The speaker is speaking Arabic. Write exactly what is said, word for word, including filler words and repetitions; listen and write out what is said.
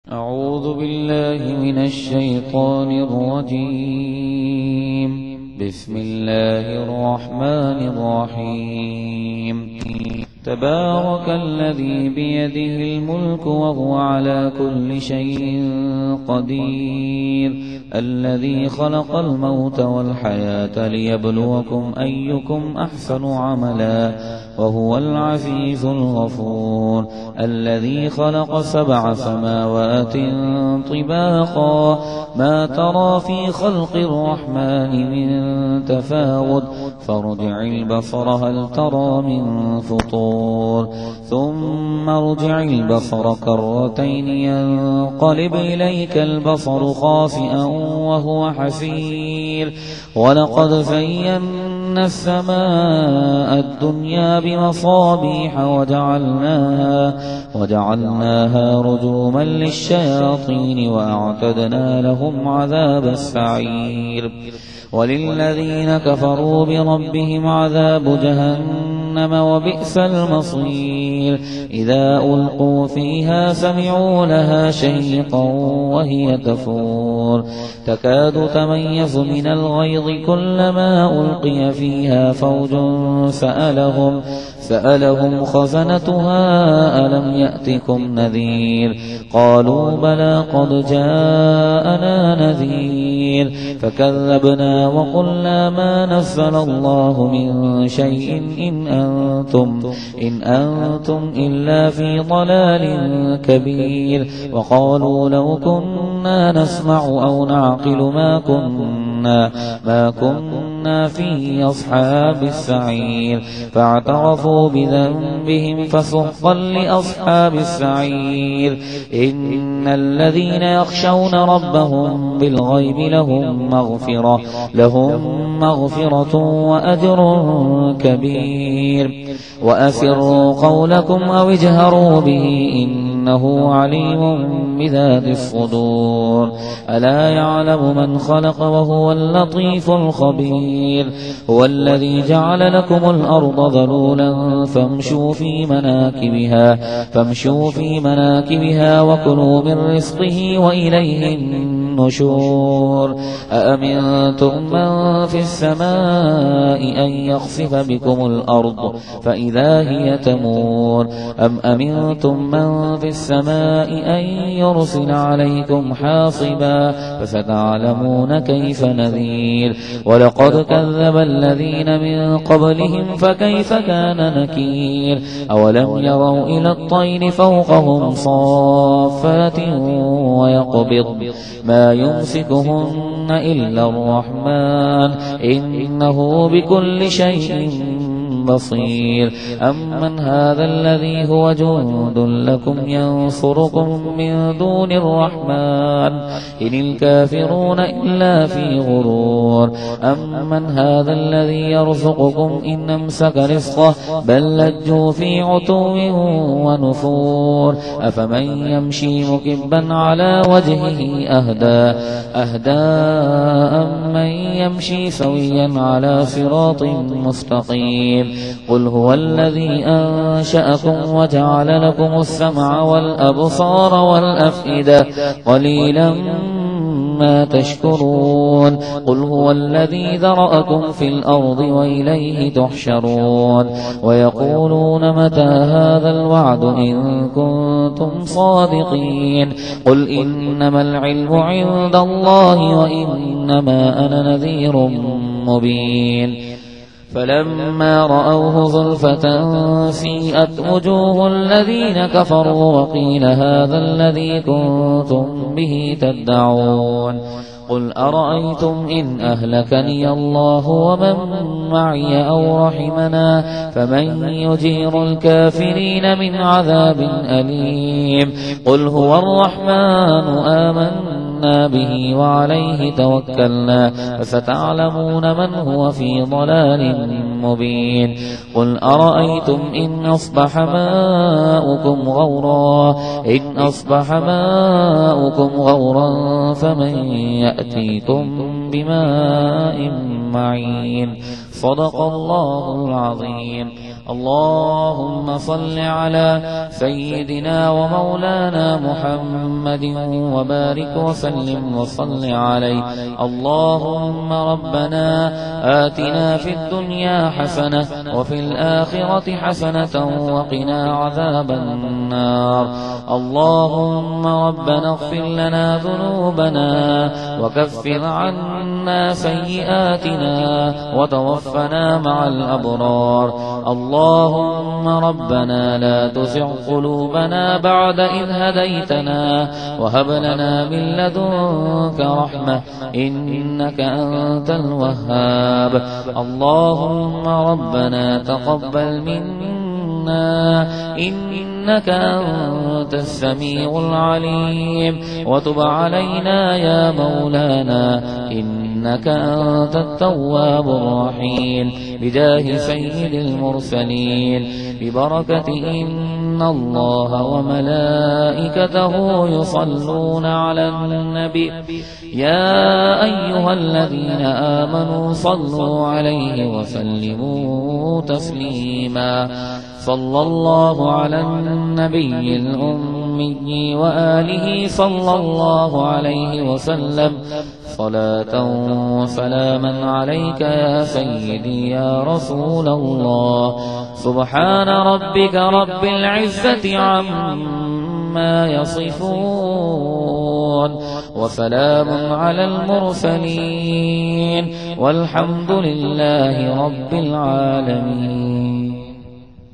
أعوذ بالله من الشيطان الرجيم. بسم الله الرحمن الرحيم. تبارك الذي بيده الملك وهو على كل شيء قدير، الذي خلق الموت والحياة ليبلوكم أيكم أحسن عملا وهو العزيز الغفور، الذي خلق سبع سماوات طباقا ما ترى في خلق الرحمن من تفاوت فارجع البصر هل ترى من فطور، ثم ارجع البصر كرتين ينقلب إليك البصر خاسئا وهو حسير، ولقد زينا السماء الدنيا بمصابيح وجعلناها, وجعلناها رجوما للشياطين وأعتدنا لهم عذاب السعير، وللذين كفروا بربهم عذاب جهنم وبئس المصير، إذا ألقوا فيها سمعوا لها شهيقا وهي تفور تكاد تميز من الغيظ كلما ألقي فيها فوج سألهم سألهم خزنتها ألم يأتكم نذير، قالوا بلى قد جاءنا نذير فكذبنا وقلنا ما نزل الله من شيء إن أنتم, إن أنتم إلا في ضلال كبير، وقالوا لو كنا نسمع أو نعقل ما كنا, ما كنا في أصحاب السعير، فاعترفوا بذنبهم فسحقا لأصحاب السعير، إن الذين يخشون ربهم بالغيب لهم مغفرة, لهم مغفرة وأجر كبير، وأسروا قولكم أو اجهروا به إنه عليم بذات الصدور، ألا يعلم من خلق وهو اللطيف الخبير، هو الذي جعل لكم الأرض ذلولا فامشوا في مناكبها, فامشوا في مناكبها وكلوا من رزقه وإليه النشور، أأمنتم من في السماء أن يخسف بكم الأرض فإذا هي تمور، أم أمنتم من في السماء أن يرسل عليكم حاصبا فستعلمون كيف نذير، ولقد كذب الذين من قبلهم فكيف كان نكير، أولم يروا إلى الطير فوقهم صافات ويقبض ما يمسكهن إلا الرحمن إنه بكل شيء بصير، أمن هذا الذي هو جند لكم ينصركم من دون الرحمن إن الكافرون إلا في غرور، أمن هذا الذي يرزقكم إن أمسك رزقه بل لجوا في عتو ونفور، أفمن يمشي مكبا على وجهه أهدى, أهدى أمن يمشي سويا على صراط مستقيم، قل هو الذي أنشأكم وجعل لكم السمع والأبصار والأفئدة قليلا ما تشكرون، قل هو الذي ذرأكم في الأرض وإليه تحشرون، ويقولون متى هذا الوعد إن كنتم صادقين، قل إنما العلم عند الله وإنما أنا نذير مبين، فلما رأوه زلفة سيئت وجوه الذين كفروا وقيل هذا الذي كنتم به تدعون، قل أرأيتم إن أهلكني الله ومن معي أو رحمنا فمن يجير الكافرين من عذاب أليم، قل هو الرحمن آمنا به وعليه توكلنا فستعلمون من هو في ضلال مبين، قل أرأيتم إن أصبح ماؤكم غورا, إن أصبح ماؤكم غورا فمن يأتيكم بماء معين، صدق الله العظيم. اللهم صل على سيدنا ومولانا محمد وبارك وسلم وصل عليه. اللهم ربنا آتنا في الدنيا حسنة وفي الآخرة حسنة وقنا عذاب النار. اللهم ربنا اغفر لنا ذنوبنا وكفر عنا سيئاتنا وتوفنا مع الأبرار. اللهم ربنا لا تزغ قلوبنا بعد إذ هديتنا وهب لنا من لدنك رحمة إنك أنت الوهاب. اللهم ربنا تقبل منا إنك أنت السميع العليم وتب علينا يا مولانا إنك أنت التواب الرحيم بجاه سيد المرسلين ببركة إن الله وملائكته يصلون على النبي يا أيها الذين آمنوا صلوا عليه وسلموا تسليما. صلى الله على النبي الأمي وآله صلى الله عليه وسلم صلاة وسلاما عليك يا سيدي يا رسول الله. سبحان ربك رب العزة عما يصفون وسلام على المرسلين والحمد لله رب العالمين.